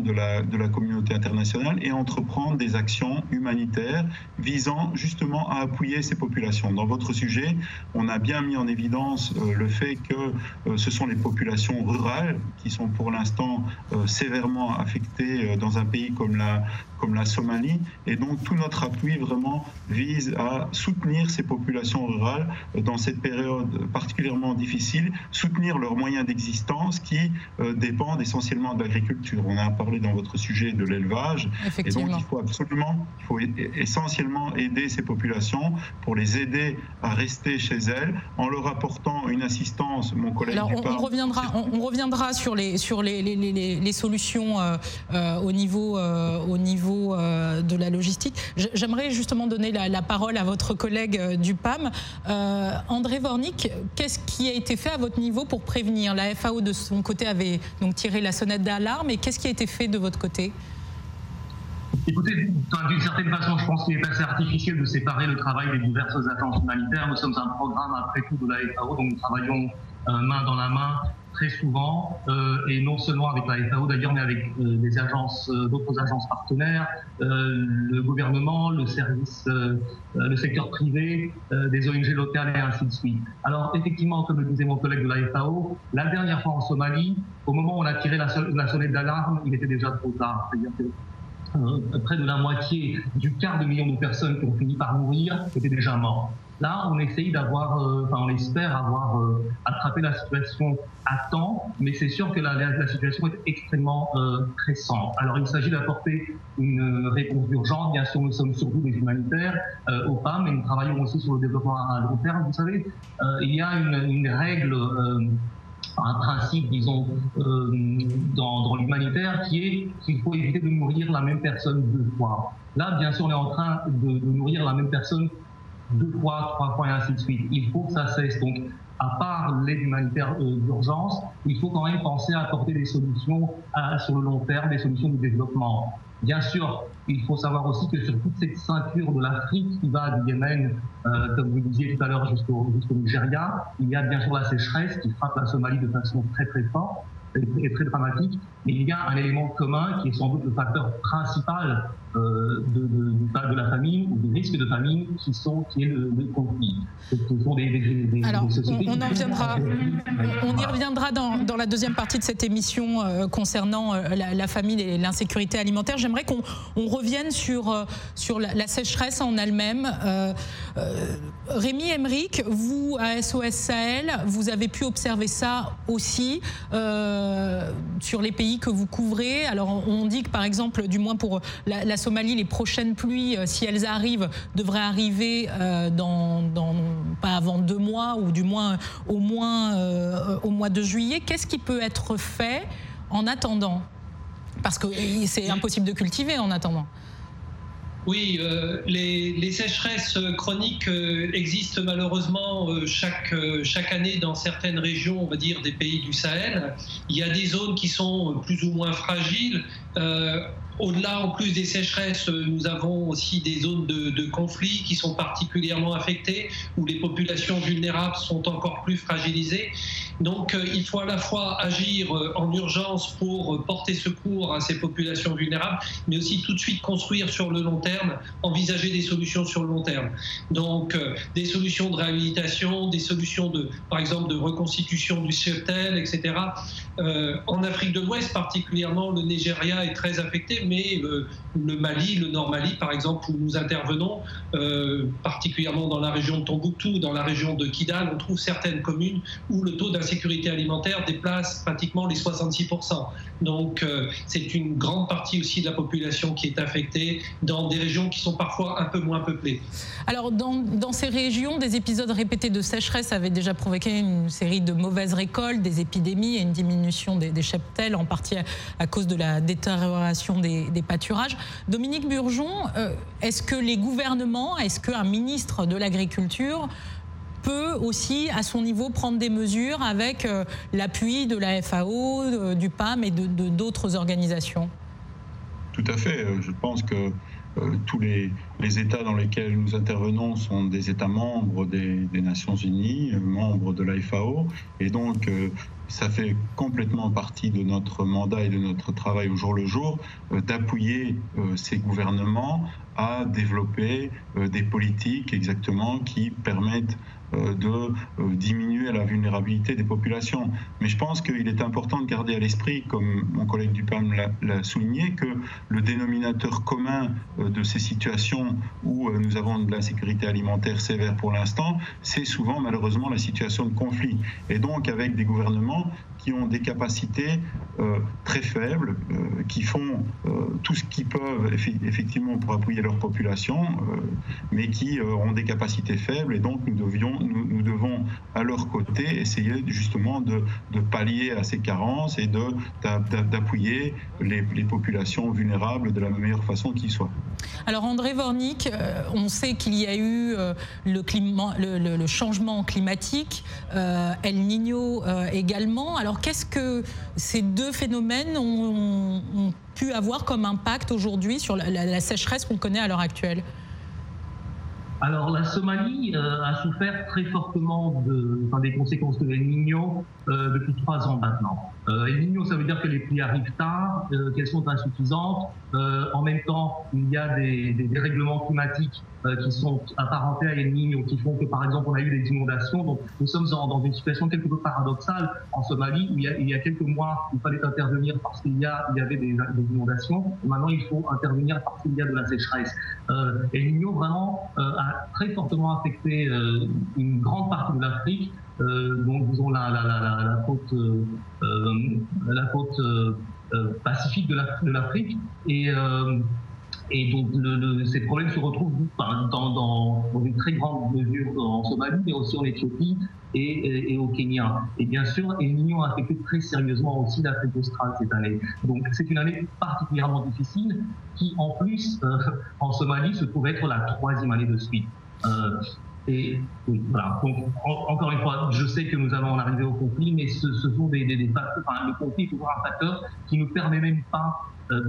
de la communauté internationale et entreprendre des actions humanitaires visant justement à appuyer ces populations. Dans votre sujet, on a bien mis en évidence le fait que ce sont les populations rurales qui sont pour l'instant sévèrement affectées dans un pays comme la Somalie, et donc tout notre appui vraiment vise à soutenir ces populations rurales dans cette période particulièrement difficile, soutenir leurs moyens d'existence qui dépendent essentiellement de l'agriculture. On a parlé dans votre sujet de l'élevage, et donc il faut essentiellement aider ces populations pour les aider à rester chez elles en leur apportant une assistance. Mon collègue on reviendra sur les solutions au niveau de la logistique. J'aimerais justement donner la parole à votre collègue du PAM. André Vornik, qu'est-ce qui a été fait à votre niveau pour prévenir? La FAO de son côté avait donc tiré la sonnette d'alarme, et qu'est-ce qui a été fait de votre côté? Écoutez, d'une certaine façon, je pense qu'il est assez artificiel de séparer le travail des diverses agences humanitaires. Nous sommes un programme, après tout, de la FAO, donc nous travaillons main dans la main très souvent, et non seulement avec la FAO d'ailleurs, mais avec des agences, d'autres agences partenaires, le gouvernement, le service, le secteur privé, des ONG locales et ainsi de suite. Alors effectivement, comme le disait mon collègue de la FAO, la dernière fois en Somalie, au moment où on a tiré la sonnette d'alarme, il était déjà trop tard. C'est-à-dire que près de la moitié du quart de million de personnes qui ont fini par mourir étaient déjà mortes. Là, on essaye on espère avoir attrapé la situation à temps, mais c'est sûr que la situation est extrêmement pressante. Alors, il s'agit d'apporter une réponse d'urgence. Bien sûr, nous sommes surtout des humanitaires au PAM, mais nous travaillons aussi sur le développement à long terme. Vous savez, il y a une règle, un principe, disons, dans l'humanitaire, qui est qu'il faut éviter de nourrir la même personne deux fois. Là, bien sûr, on est en train de nourrir la même personne 2 fois, 3 fois et ainsi de suite. Il faut que ça cesse. Donc, à part l'aide humanitaire d'urgence, il faut quand même penser à apporter des solutions sur le long terme, des solutions de développement. Bien sûr, il faut savoir aussi que sur toute cette ceinture de l'Afrique qui va du Yémen, comme vous le disiez tout à l'heure, jusqu'au Nigeria, il y a bien sûr la sécheresse qui frappe la Somalie de façon très très forte et très dramatique. Mais il y a un élément commun qui est sans doute le facteur principal de la famine ou des risques de famine qui est le conflit. Ce sont Alors, des sociétés. On y reviendra dans la deuxième partie de cette émission concernant la famine et l'insécurité alimentaire. J'aimerais qu'on revienne sur la sécheresse en elle-même. Rémi Emmerich, vous à SOS Sahel, vous avez pu observer ça aussi sur les pays que vous couvrez. Alors on dit que par exemple, du moins pour la Somalie, les prochaines pluies, si elles arrivent, devraient arriver pas avant 2 mois, ou du moins au mois de juillet. Qu'est-ce qui peut être fait en attendant? Parce que c'est impossible de cultiver en attendant. Oui, les sécheresses chroniques existent malheureusement chaque année dans certaines régions, on va dire, des pays du Sahel. Il y a des zones qui sont plus ou moins fragiles. Au-delà, en plus des sécheresses, nous avons aussi des zones de conflit qui sont particulièrement affectées, où les populations vulnérables sont encore plus fragilisées. Donc il faut à la fois agir en urgence pour porter secours à ces populations vulnérables, mais aussi tout de suite construire sur le long terme, envisager des solutions sur le long terme. Donc des solutions de réhabilitation, des solutions par exemple de reconstitution du cheptel, etc. En Afrique de l'Ouest particulièrement, le Nigeria est très affecté, mais le Mali, le Nord Mali par exemple, où nous intervenons, particulièrement dans la région de Tombouctou, dans la région de Kidal, on trouve certaines communes où le taux d'insécurité alimentaire dépasse pratiquement les 66%. Donc c'est une grande partie aussi de la population qui est affectée dans des régions qui sont parfois un peu moins peuplées. Alors dans ces régions, des épisodes répétés de sécheresse avaient déjà provoqué une série de mauvaises récoltes, des épidémies et une diminution des cheptels, en partie à cause de la détérioration des pâturages. Dominique Burgeon, est-ce que les gouvernements, est-ce qu'un ministre de l'Agriculture peut aussi, à son niveau, prendre des mesures avec l'appui de la FAO, du PAM et d'autres organisations? Tout à fait. Je pense que tous les États dans lesquels nous intervenons sont des États membres des Nations Unies, membres de la FAO, et donc ça fait complètement partie de notre mandat et de notre travail au jour le jour, d'appuyer ces gouvernements à développer des politiques exactement qui permettent de diminuer la vulnérabilité des populations. Mais je pense qu'il est important de garder à l'esprit, comme mon collègue Dupam l'a souligné, que le dénominateur commun de ces situations où nous avons de l'insécurité alimentaire sévère pour l'instant, c'est souvent malheureusement la situation de conflit. Et donc avec des gouvernements qui ont des capacités très faibles, qui font tout ce qu'ils peuvent effectivement pour appuyer leur population, mais qui ont des capacités faibles, et donc nous devons à leur côté essayer justement de pallier à ces carences et d'appuyer les populations vulnérables de la meilleure façon qui soit. Alors André Vornik, on sait qu'il y a eu le changement climatique, El Niño également. Alors qu'est-ce que ces deux phénomènes ont pu avoir comme impact aujourd'hui sur la sécheresse qu'on connaît à l'heure actuelle ? Alors la Somalie a souffert très fortement des conséquences de El Niño depuis 3 ans maintenant. El Niño, ça veut dire que les pluies arrivent tard, qu'elles sont insuffisantes. En même temps, il y a des dérèglements climatiques qui sont apparentés à El Niño, qui font que, par exemple, on a eu des inondations. Donc, nous sommes dans une situation quelque peu paradoxale en Somalie, où il y a quelques mois, il fallait intervenir parce qu'il y avait des inondations. Et maintenant, il faut intervenir parce qu'il y a de la sécheresse. El Niño, vraiment, a très fortement affecté une grande partie de l'Afrique, donc disons la côte pacifique de l'Afrique, et donc ces problèmes se retrouvent dans une très grande mesure en Somalie, mais aussi en Éthiopie et au Kenya. Et bien sûr, El Niño a affecté très sérieusement aussi l'Afrique australe cette année. Donc c'est une année particulièrement difficile qui, en plus, en Somalie, se trouve être la 3e année de suite. Et oui, voilà. Donc, encore une fois, je sais que nous allons en arriver au conflit, mais ce sont des facteurs. Enfin, le conflit est toujours un facteur qui ne permet même pas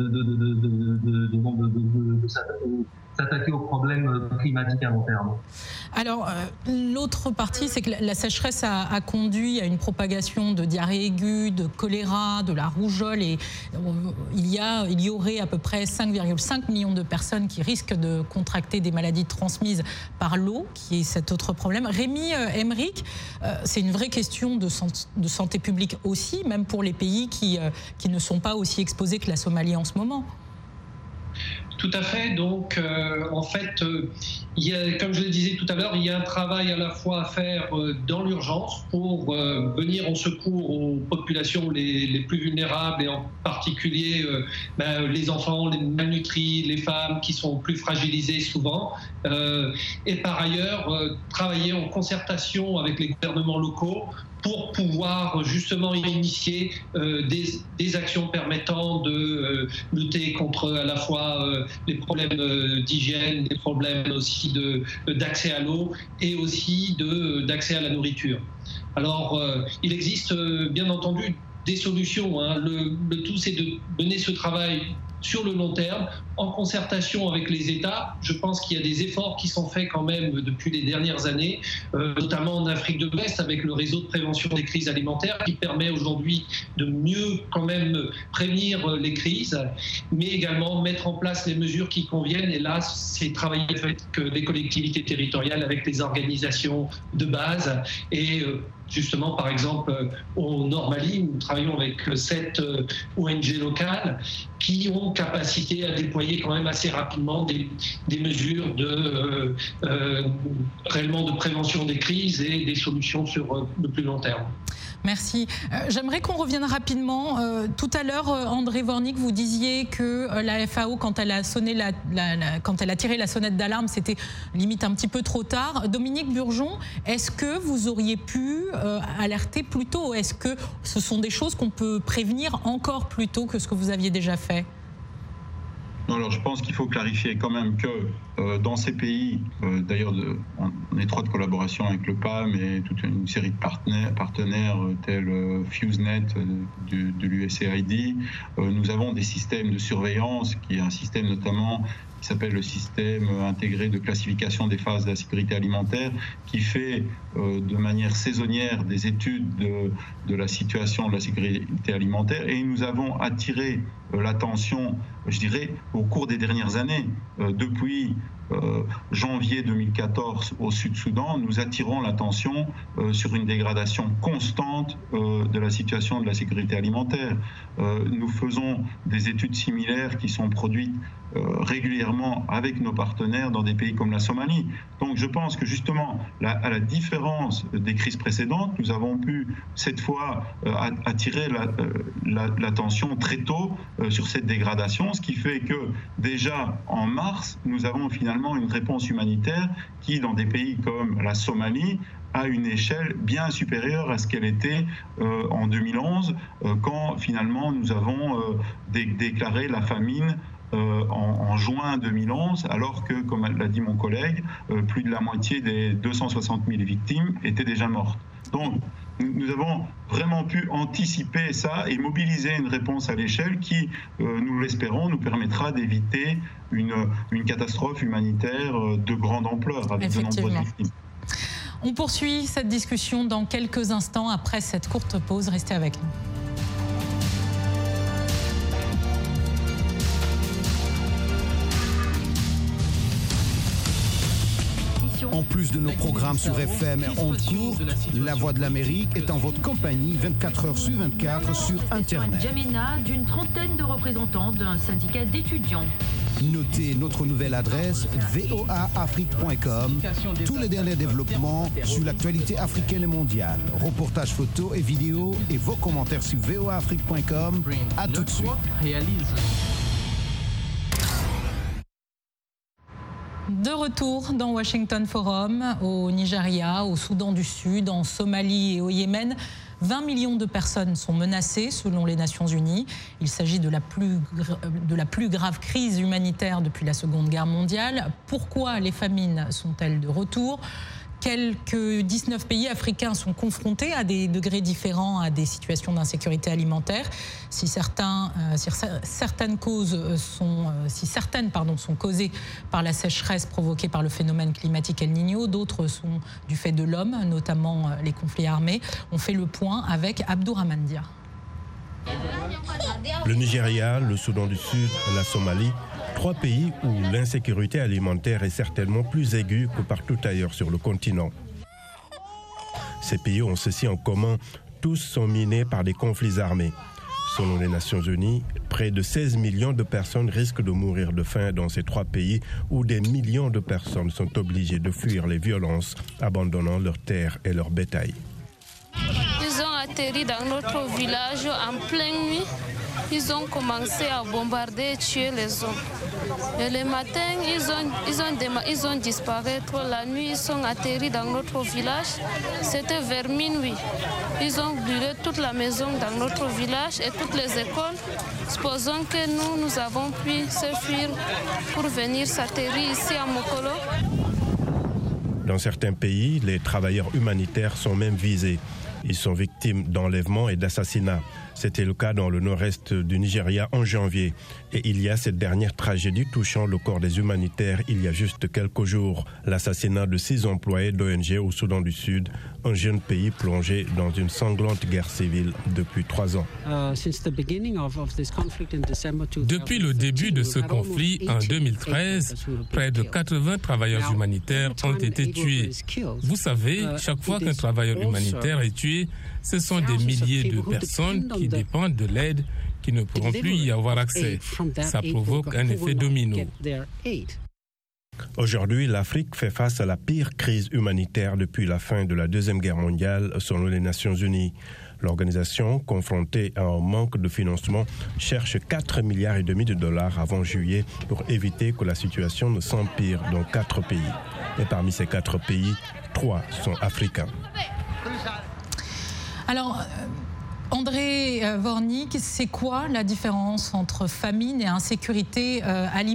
de s'attaquer aux problèmes climatiques à long terme. Alors, l'autre partie, c'est que la sécheresse a conduit à une propagation de diarrhée aiguë, de choléra, de la rougeole, et il y aurait à peu près 5,5 millions de personnes qui risquent de contracter des maladies transmises par l'eau, qui est cet autre problème. Rémi Emmerich, c'est une vraie question de santé publique aussi, même pour les pays qui ne sont pas aussi exposés que la Somalie en ce moment. Tout à fait. Donc, en fait, comme je le disais tout à l'heure, il y a un travail à la fois à faire dans l'urgence pour venir en secours aux populations les plus vulnérables, et en particulier les enfants, les malnutris, les femmes qui sont plus fragilisées souvent. Et par ailleurs, travailler en concertation avec les gouvernements locaux pour pouvoir justement initier des actions permettant de lutter contre à la fois les problèmes d'hygiène, les problèmes aussi d'accès à l'eau et aussi d'accès à la nourriture. Alors, il existe bien entendu des solutions. Hein. Le tout, c'est de mener ce travail sur le long terme, en concertation avec les États. Je pense qu'il y a des efforts qui sont faits quand même depuis les dernières années, notamment en Afrique de l'Ouest avec le réseau de prévention des crises alimentaires qui permet aujourd'hui de mieux quand même prévenir les crises, mais également mettre en place les mesures qui conviennent. Et là, c'est travailler avec les collectivités territoriales, avec les organisations de base. Et justement, par exemple, au Nord Mali, nous travaillons avec 7 ONG locales qui ont capacité à déployer quand même assez rapidement des mesures réellement de prévention des crises et des solutions sur le plus long terme. Merci. J'aimerais qu'on revienne rapidement. Tout à l'heure, André Vornik, vous disiez que la FAO, quand elle a sonné quand elle a tiré la sonnette d'alarme, c'était limite un petit peu trop tard. Dominique Burgeon, est-ce que vous auriez pu alerter plus tôt ? Est-ce que ce sont des choses qu'on peut prévenir encore plus tôt que ce que vous aviez déjà fait ? Non, alors je pense qu'il faut clarifier quand même que dans ces pays, d'ailleurs en étroite collaboration avec le PAM et toute une série de partenaires tels FuseNet de l'USAID, nous avons des systèmes de surveillance, qui est un système notamment qui s'appelle le système intégré de classification des phases de la sécurité alimentaire, qui fait de manière saisonnière des études de la situation de la sécurité alimentaire. Et nous avons attiré l'attention, je dirais, au cours des dernières années, depuis janvier 2014 au Sud-Soudan, nous attirons l'attention sur une dégradation constante de la situation de la sécurité alimentaire. Nous faisons des études similaires qui sont produites régulièrement avec nos partenaires dans des pays comme la Somalie. Donc je pense que justement, à la différence des crises précédentes, nous avons pu cette fois attirer l'attention très tôt sur cette dégradation, ce qui fait que déjà en mars, nous avons finalement une réponse humanitaire qui, dans des pays comme la Somalie, à une échelle bien supérieure à ce qu'elle était en 2011, quand finalement nous avons déclaré la famine en juin 2011, alors que, comme l'a dit mon collègue, plus de la moitié des 260 000 victimes étaient déjà mortes. Donc, nous avons vraiment pu anticiper ça et mobiliser une réponse à l'échelle qui, nous l'espérons, nous permettra d'éviter une catastrophe humanitaire de grande ampleur avec de nombreuses victimes. On poursuit cette discussion dans quelques instants après cette courte pause. Restez avec nous. En plus de nos programmes sur FM et ondes courtes, La Voix de l'Amérique est en votre compagnie 24 heures sur 24 sur Internet. N'Djamena, d'une trentaine de représentants d'un syndicat d'étudiants. Notez notre nouvelle adresse voaafrique.com. Tous les derniers développements sur l'actualité africaine et mondiale. Reportages photos et vidéos et vos commentaires sur voaafrique.com. À tout de suite. De retour dans Washington Forum, au Nigeria, au Soudan du Sud, en Somalie et au Yémen. 20 millions de personnes sont menacées selon les Nations Unies. Il s'agit de la plus grave crise humanitaire depuis la Seconde Guerre mondiale. Pourquoi les famines sont-elles de retour ? Quelques 19 pays africains sont confrontés à des degrés différents à des situations d'insécurité alimentaire. Si certaines sont causées par la sécheresse provoquée par le phénomène climatique El Niño, d'autres sont du fait de l'homme, notamment les conflits armés. On fait le point avec Abdourahmane Dia. Le Nigeria, le Soudan du Sud, la Somalie, 3 pays où l'insécurité alimentaire est certainement plus aiguë que partout ailleurs sur le continent. Ces pays ont ceci en commun, tous sont minés par des conflits armés. Selon les Nations Unies, près de 16 millions de personnes risquent de mourir de faim dans ces 3 pays où des millions de personnes sont obligées de fuir les violences, abandonnant leurs terres et leur bétail. Ils ont atterri dans notre village en pleine nuit. Ils ont commencé à bombarder et tuer les hommes. Et le matin, ils ont disparu. La nuit, ils sont atterris dans notre village. C'était vers minuit. Ils ont brûlé toute la maison dans notre village et toutes les écoles. Supposons que nous avons pu s'enfuir pour venir s'atterrir ici à Mokolo. Dans certains pays, les travailleurs humanitaires sont même visés. Ils sont victimes d'enlèvements et d'assassinats. C'était le cas dans le nord-est du Nigeria en janvier. Et il y a cette dernière tragédie touchant le corps des humanitaires il y a juste quelques jours. L'assassinat de 6 employés d'ONG au Soudan du Sud, un jeune pays plongé dans une sanglante guerre civile depuis 3 ans. Depuis le début de ce conflit en 2013, près de 80 travailleurs humanitaires ont été tués. Vous savez, chaque fois qu'un travailleur humanitaire est tué, ce sont des milliers de personnes qui dépendent de l'aide qui ne pourront plus y avoir accès. Ça provoque un effet domino. Aujourd'hui, l'Afrique fait face à la pire crise humanitaire depuis la fin de la Deuxième Guerre mondiale, selon les Nations Unies. L'organisation, confrontée à un manque de financement, cherche 4,5 milliards de dollars avant juillet pour éviter que la situation ne s'empire dans 4 pays. Et parmi ces 4 pays, 3 sont africains. Alors, André Vornik, c'est quoi la différence entre famine et insécurité alimentaire ?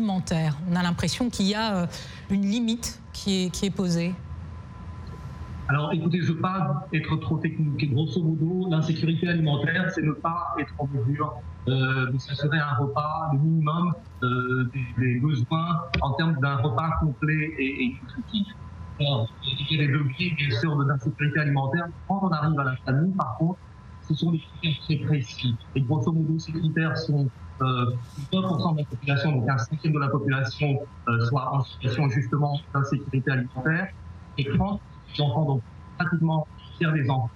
On a l'impression qu'il y a une limite qui est posée. Alors écoutez, je ne veux pas être trop technique. Grosso modo, l'insécurité alimentaire, c'est ne pas être en mesure de s'assurer un repas, le minimum des besoins en termes d'un repas complet et nutritif. Alors, il y a des degrés, bien sûr, d'insécurité alimentaire. Quand on arrive à la famille, par contre, ce sont des critères très précis. Et grosso modo, ces critères sont 20% de la population, donc un cinquième de la population, soit en situation justement d'insécurité alimentaire, et 30 enfants, donc pratiquement un tiers des enfants.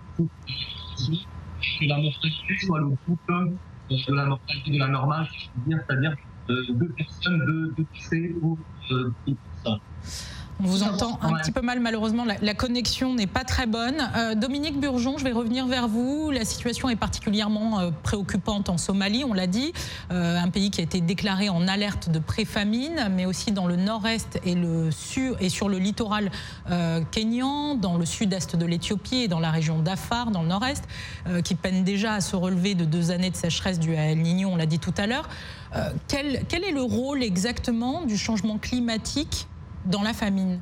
Que la mortalité soit le double de la mortalité de la normale, c'est-à-dire 2 personnes, 2 décès ou 10 personnes. On vous entend un petit peu mal, malheureusement, la connexion n'est pas très bonne. Dominique Burgeon, je vais revenir vers vous. La situation est particulièrement préoccupante en Somalie, on l'a dit, un pays qui a été déclaré en alerte de pré-famine, mais aussi dans le nord-est et sur le littoral kényan, dans le sud-est de l'Éthiopie et dans la région d'Afar, dans le nord-est, qui peinent déjà à se relever de 2 années de sécheresse due à El Niño, on l'a dit tout à l'heure. Quel est le rôle exactement du changement climatique dans la famine?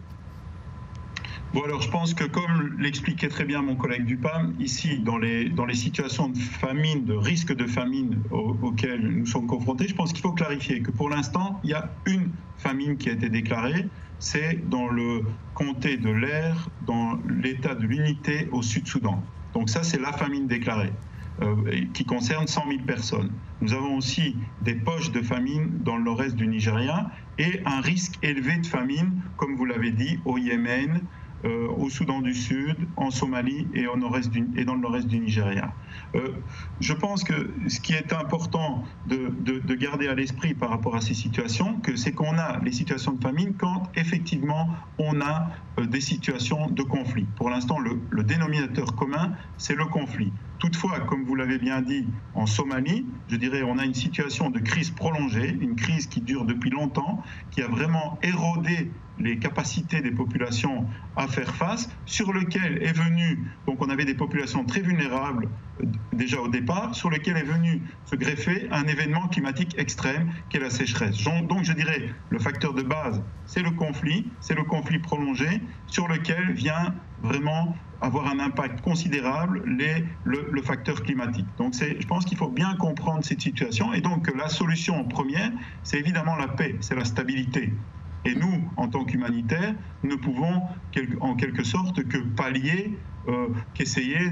Bon, alors je pense que comme l'expliquait très bien mon collègue Dupam, ici dans les situations de famine, de risque de famine auxquelles nous sommes confrontés, je pense qu'il faut clarifier que pour l'instant, il y a une famine qui a été déclarée, c'est dans le comté de l'Air, dans l'état de l'Unité au Sud-Soudan. Donc ça, c'est la famine déclarée. Qui concerne 100 000 personnes. Nous avons aussi des poches de famine dans le nord-est du Nigeria et un risque élevé de famine, comme vous l'avez dit, au Yémen, au Soudan du Sud, en Somalie et dans le nord-est du Nigeria. Je pense que ce qui est important de garder à l'esprit par rapport à ces situations, c'est qu'on a les situations de famine quand effectivement on a des situations de conflit. Pour l'instant, le dénominateur commun, c'est le conflit. Toutefois, comme vous l'avez bien dit, en Somalie, je dirais, on a une situation de crise prolongée, une crise qui dure depuis longtemps, qui a vraiment érodé les capacités des populations à faire face, sur lequel est venu, donc on avait des populations très vulnérables déjà au départ, sur lequel est venu se greffer un événement climatique extrême qui est la sécheresse. Donc je dirais, le facteur de base, c'est le conflit prolongé, sur lequel vient vraiment avoir un impact considérable le facteur climatique. Donc je pense qu'il faut bien comprendre cette situation, et donc la solution première, c'est évidemment la paix, c'est la stabilité. Et nous, en tant qu'humanitaires, ne pouvons en quelque sorte que pallier, qu'essayer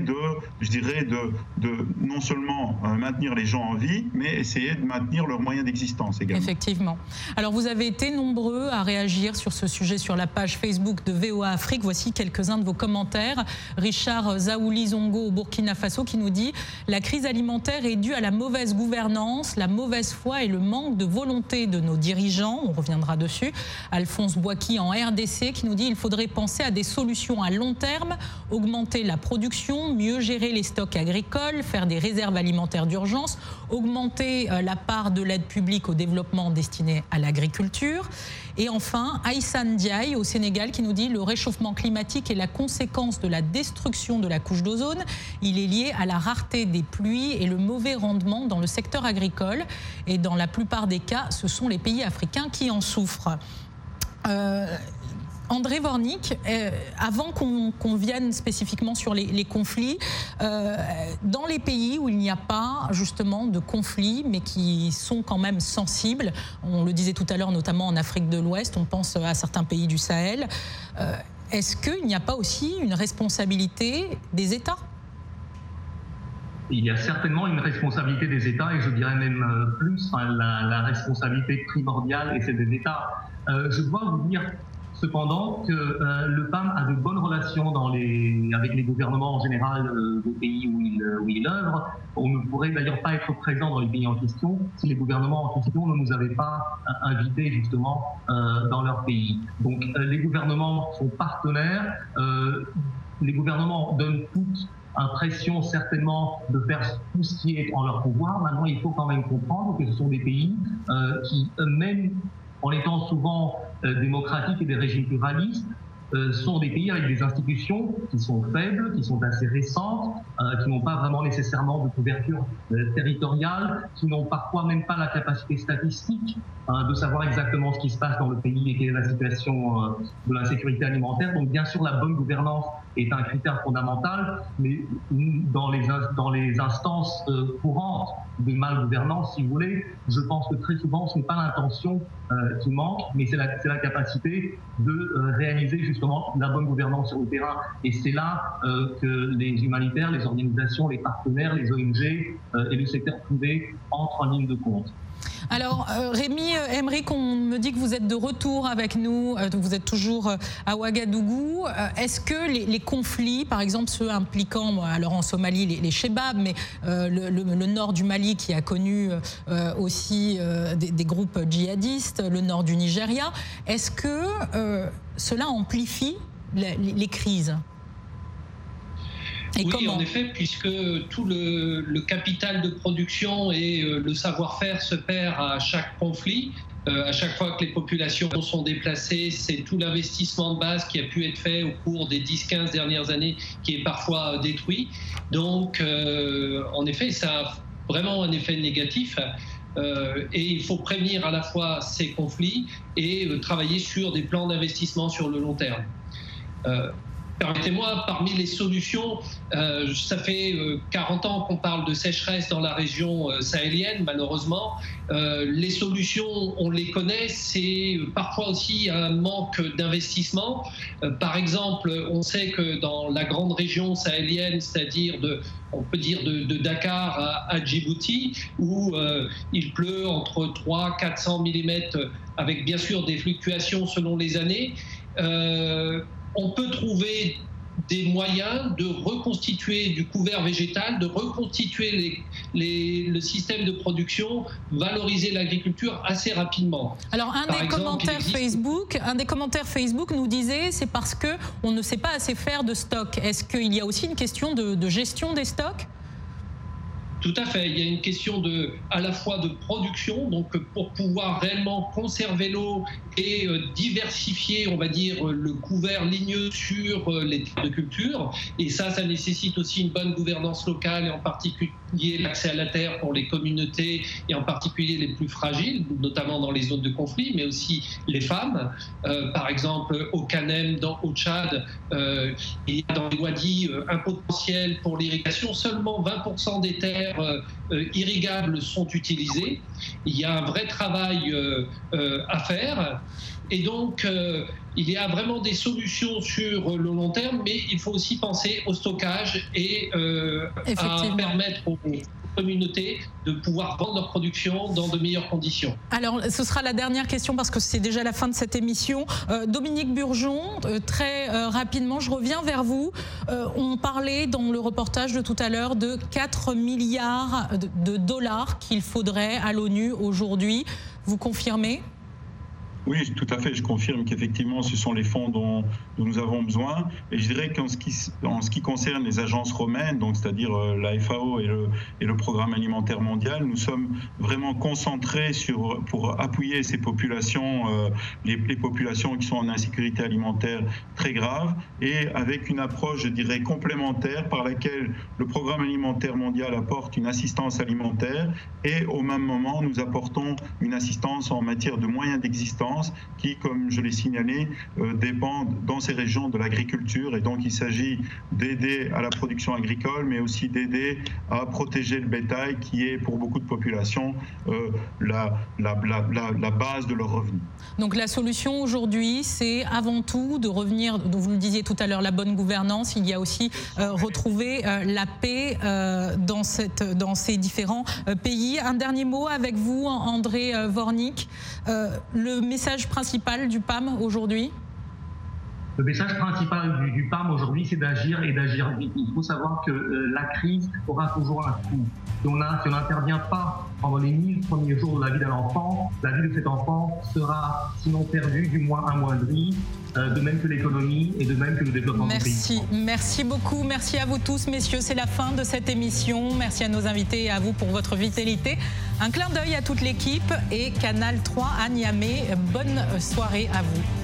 de non seulement maintenir les gens en vie, mais essayer de maintenir leurs moyens d'existence également. Effectivement. Alors vous avez été nombreux à réagir sur ce sujet sur la page Facebook de VOA Afrique. Voici quelques-uns de vos commentaires. Richard Zaouli Zongo au Burkina Faso qui nous dit « La crise alimentaire est due à la mauvaise gouvernance, la mauvaise foi et le manque de volonté de nos dirigeants. » On reviendra dessus. Alphonse Boaki en RDC qui nous dit « Il faudrait penser à des solutions à long terme, augmenter la production, mieux gérer les stocks agricoles, faire des réserves alimentaires d'urgence, augmenter la part de l'aide publique au développement destinée à l'agriculture. » Et enfin, Aïssan Diaye au Sénégal qui nous dit « Le réchauffement climatique est la conséquence de la destruction de la couche d'ozone. Il est lié à la rareté des pluies et le mauvais rendement dans le secteur agricole. Et dans la plupart des cas, ce sont les pays africains qui en souffrent. » André Vornik, avant qu'on vienne spécifiquement sur les conflits, dans les pays où il n'y a pas justement de conflits, mais qui sont quand même sensibles, on le disait tout à l'heure, notamment en Afrique de l'Ouest, on pense à certains pays du Sahel, est-ce qu'il n'y a pas aussi une responsabilité des États ? Il y a certainement une responsabilité des États, et je dirais même plus, la responsabilité primordiale, et c'est des États. Je dois vous dire cependant que le PAM a de bonnes relations avec les gouvernements en général des pays où il œuvre. On ne pourrait d'ailleurs pas être présent dans les pays en question si les gouvernements en question ne nous avaient pas invités justement dans leur pays. Donc les gouvernements sont partenaires, les gouvernements donnent toute impression certainement de faire tout ce qui est en leur pouvoir. Maintenant, il faut quand même comprendre que ce sont des pays qui eux-mêmes, en étant souvent démocratiques et des régimes pluralistes, sont des pays avec des institutions qui sont faibles, qui sont assez récentes, qui n'ont pas vraiment nécessairement de couverture territoriale, qui n'ont parfois même pas la capacité statistique de savoir exactement ce qui se passe dans le pays et quelle est la situation de l'insécurité alimentaire. Donc bien sûr, la bonne gouvernance est un critère fondamental, mais dans les instances courantes de mal-gouvernance, si vous voulez, je pense que très souvent, ce n'est pas l'intention qui manque, mais c'est la capacité de réaliser justement la bonne gouvernance sur le terrain. Et c'est là que les humanitaires, les organisations, les partenaires, les ONG et le secteur privé entrent en ligne de compte. Alors Rémi Emerick, on me dit que vous êtes de retour avec nous, vous êtes toujours à Ouagadougou. Est-ce que les conflits, par exemple ceux impliquant, alors en Somalie les Chebab, mais le nord du Mali qui a connu aussi des groupes djihadistes, le nord du Nigeria, est-ce que cela amplifie les crises ? Et oui, comment ? En effet, puisque tout le capital de production et le savoir-faire se perd à chaque conflit. À chaque fois que les populations sont déplacées, c'est tout l'investissement de base qui a pu être fait au cours des 10-15 dernières années qui est parfois détruit. Donc, en effet, ça a vraiment un effet négatif. Et il faut prévenir à la fois ces conflits et travailler sur des plans d'investissement sur le long terme. Permettez-moi, parmi les solutions, ça fait 40 ans qu'on parle de sécheresse dans la région sahélienne, malheureusement. Les solutions, on les connaît, c'est parfois aussi un manque d'investissement. Par exemple, on sait que dans la grande région sahélienne, c'est-à-dire on peut dire de Dakar à Djibouti, où il pleut entre 300-400 mm, avec bien sûr des fluctuations selon les années, on peut trouver des moyens de reconstituer du couvert végétal, de reconstituer le système de production, valoriser l'agriculture assez rapidement. Alors un des commentaires Facebook nous disait c'est parce qu'on ne sait pas assez faire de stock. Est-ce qu'il y a aussi une question de gestion des stocks ? Tout à fait. Il y a une question à la fois de production, donc pour pouvoir réellement conserver l'eau et diversifier, on va dire, le couvert ligneux sur les terres de culture. Et ça nécessite aussi une bonne gouvernance locale et en particulier l'accès à la terre pour les communautés et en particulier les plus fragiles, notamment dans les zones de conflit, mais aussi les femmes. Par exemple, au Kanem, au Tchad, il y a dans les wadis un potentiel pour l'irrigation. Seulement 20% des terres irrigables sont utilisées. Il y a un vrai travail à faire. Et donc, il y a vraiment des solutions sur le long terme, mais il faut aussi penser au stockage et à permettre aux communautés de pouvoir vendre leur production dans de meilleures conditions. Alors, ce sera la dernière question parce que c'est déjà la fin de cette émission. Dominique Burgeon, très rapidement, je reviens vers vous. On parlait dans le reportage de tout à l'heure de 4 milliards de dollars qu'il faudrait à l'ONU aujourd'hui. Vous confirmez ? Oui, tout à fait. Je confirme qu'effectivement, ce sont les fonds dont nous avons besoin. Et je dirais qu'en ce qui concerne les agences romaines, donc c'est-à-dire la FAO et le Programme alimentaire mondial, nous sommes vraiment concentrés pour appuyer ces populations, les populations qui sont en insécurité alimentaire très grave, et avec une approche, je dirais, complémentaire par laquelle le Programme alimentaire mondial apporte une assistance alimentaire et au même moment, nous apportons une assistance en matière de moyens d'existence qui, comme je l'ai signalé, dépendent dans ces régions de l'agriculture. Et donc, il s'agit d'aider à la production agricole, mais aussi d'aider à protéger le bétail, qui est pour beaucoup de populations la base de leurs revenus. Donc, la solution aujourd'hui, c'est avant tout de revenir, dont vous le disiez tout à l'heure, la bonne gouvernance. Il y a aussi retrouver la paix dans ces différents pays. Un dernier mot avec vous, André Vornik. Le message principal du PAM aujourd'hui ? Le message principal du PAM aujourd'hui, c'est d'agir et d'agir vite. Il faut savoir que la crise aura toujours un coût. Si on n'intervient pas pendant les 1000 premiers jours de la vie d'un enfant, la vie de cet enfant sera sinon perdue, du moins amoindrie, de même que l'économie et de même que le développement du pays. Merci beaucoup. Merci à vous tous, messieurs. C'est la fin de cette émission. Merci à nos invités et à vous pour votre vitalité. Un clin d'œil à toute l'équipe et Canal 3 à Niamey. Bonne soirée à vous.